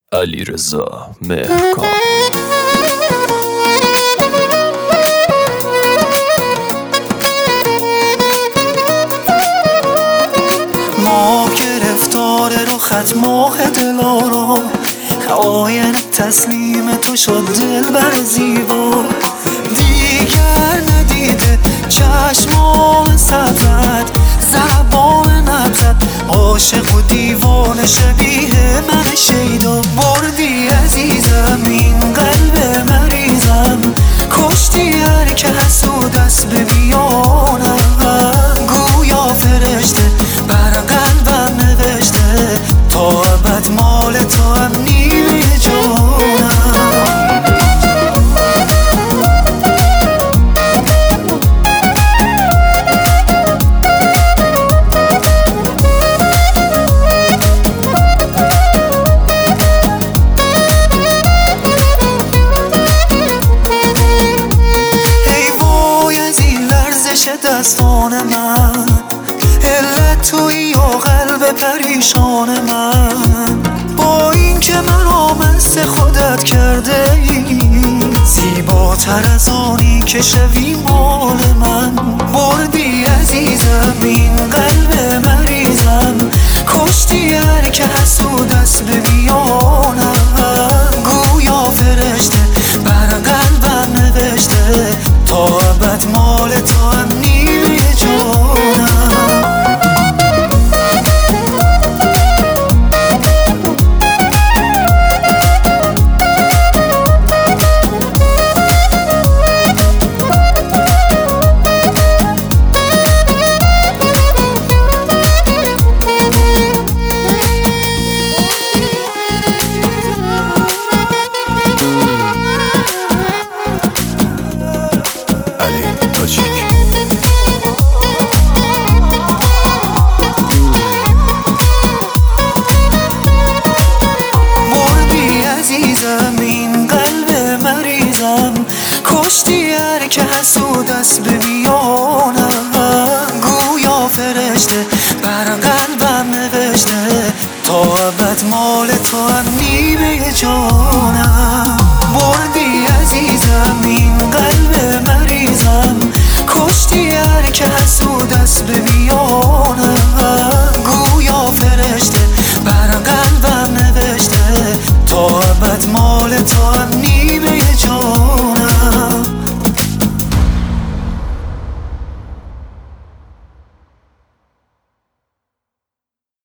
علیرضا مهرکان. ما گرفتار رخت ماه دلارام، آینه تسلیم تو شد دل بر زیبا. دیگر ندیده چشمان سبزت، زبان نبزت، عاشق و دیوانه شبیه من شیدا. بردی عزیزم این قلب مریضم، کشتی هر که حسود است به میانم. گویا فرشته بر قلبم نوشته، تا ابد مال تو هم نیمه جانم. دستان من علت تویی و قلب پریشان من، با این که من مست خودت کرده ای، زیباتر از آنی که شوی مال من. بردی عزیزم این قلب مریضم، کشتی هر که حسود است به میانم. گویا فرشته بر قلبم نوشته، تا ابد مال تو هم نیمه جانم. این قلب مریضم، کشتی هر که حسود است به میانم. گویا فرشته بر قلبم نوشته، تا ابد مال تو هم